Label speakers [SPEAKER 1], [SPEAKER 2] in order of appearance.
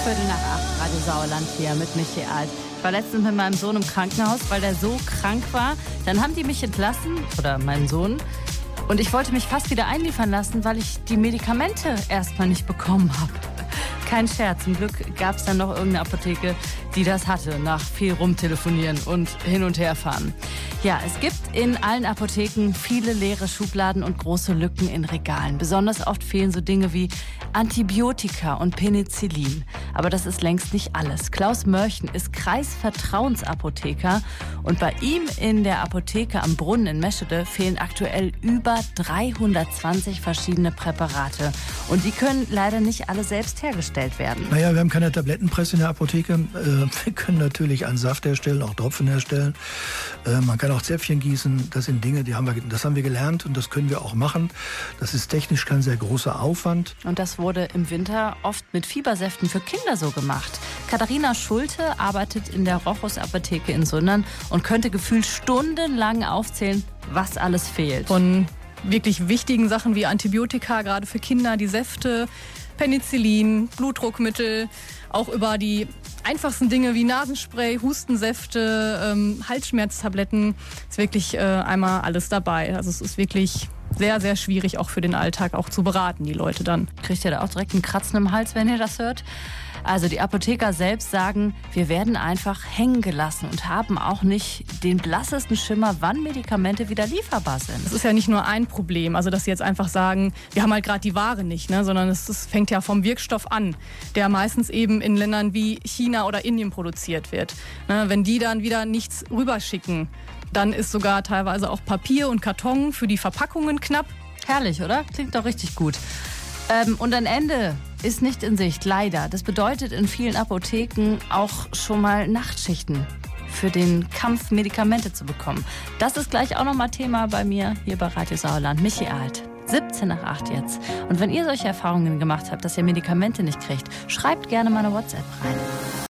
[SPEAKER 1] 7:15, Radio Sauerland hier mit Michi Alt. Ich war letztens mit meinem Sohn im Krankenhaus, weil der so krank war. Dann haben die mich entlassen, oder meinen Sohn. Und ich wollte mich fast wieder einliefern lassen, weil ich die Medikamente erstmal nicht bekommen habe. Kein Scherz, zum Glück gab es dann noch irgendeine Apotheke, die das hatte, nach viel rumtelefonieren und hin und her fahren. Ja, es gibt in allen Apotheken viele leere Schubladen und große Lücken in Regalen. Besonders oft fehlen so Dinge wie Antibiotika und Penicillin. Aber das ist längst nicht alles. Klaus Mörchen ist Kreisvertrauensapotheker und bei ihm in der Apotheke am Brunnen in Meschede fehlen aktuell über 320 verschiedene Präparate. Und die können leider nicht alle selbst hergestellt werden.
[SPEAKER 2] Naja, wir haben keine Tablettenpresse in der Apotheke. Wir können natürlich einen Saft herstellen, auch Tropfen herstellen. Man kann auch Zäpfchen gießen. Das sind Dinge, das haben wir gelernt und das können wir auch machen. Das ist technisch kein sehr großer Aufwand.
[SPEAKER 1] Und das wurde im Winter oft mit Fiebersäften für Kinder so gemacht. Katharina Schulte arbeitet in der Rochus Apotheke in Sundern und könnte gefühlt stundenlang aufzählen, was alles fehlt.
[SPEAKER 3] Von wirklich wichtigen Sachen wie Antibiotika, gerade für Kinder, die Säfte, Penicillin, Blutdruckmittel, auch über die einfachsten Dinge wie Nasenspray, Hustensäfte, Halsschmerztabletten, ist wirklich einmal alles dabei. Also es ist wirklich sehr, sehr schwierig auch für den Alltag auch zu beraten, die Leute dann.
[SPEAKER 1] Kriegt ihr da auch direkt einen Kratzen im Hals, wenn ihr das hört? Also die Apotheker selbst sagen, wir werden einfach hängen gelassen und haben auch nicht den blassesten Schimmer, wann Medikamente wieder lieferbar sind.
[SPEAKER 3] Das ist ja nicht nur ein Problem, also dass sie jetzt einfach sagen, wir haben halt gerade die Ware nicht, ne, sondern es fängt ja vom Wirkstoff an, der meistens eben in Ländern wie China oder Indien produziert wird. Ne, wenn die dann wieder nichts rüberschicken, dann ist sogar teilweise auch Papier und Karton für die Verpackungen knapp.
[SPEAKER 1] Herrlich, oder? Klingt doch richtig gut. Und ein Ende ist nicht in Sicht, leider. Das bedeutet in vielen Apotheken auch schon mal Nachtschichten für den Kampf, Medikamente zu bekommen. Das ist gleich auch nochmal Thema bei mir hier bei Radio Sauerland. Michi Alt. 7:17 jetzt. Und wenn ihr solche Erfahrungen gemacht habt, dass ihr Medikamente nicht kriegt, schreibt gerne mal eine WhatsApp rein.